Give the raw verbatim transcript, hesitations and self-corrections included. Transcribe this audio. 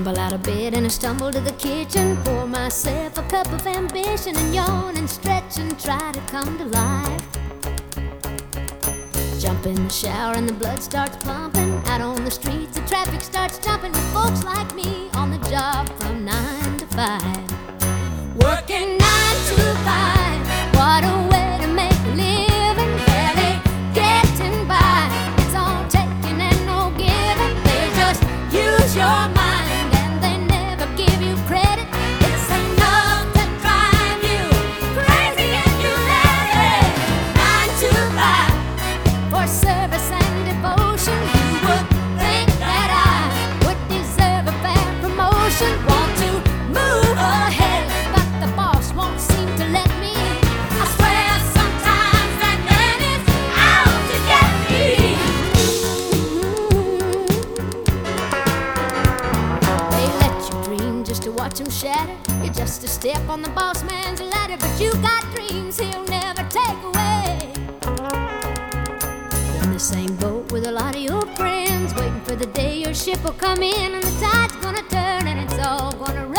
tumble out of bed and I stumble to the kitchen, pour myself a cup of ambition and yawn and stretch and try to come to life. Jump in the shower and the blood starts pumping. Out on the streets the traffic starts jumping with folks like me on the job from nine to five. Working nine to five, what a way to make a living. Barely getting by, it's all taking and no giving. They just use your mind and they never give you credit. It's enough to drive you crazy if you let it. Nine to five for service and devotion. You would think that I would deserve a fair promotion. Want to move ahead, but the boss won't seem to let me. I swear sometimes that man is out to get me. They let you dream just to watch him shatter. You're just a step on the boss man's ladder, but you got dreams he'll never take away. In the same boat with a lot of your friends, waiting for the day your ship will come in and the tide's gonna turn and it's all gonna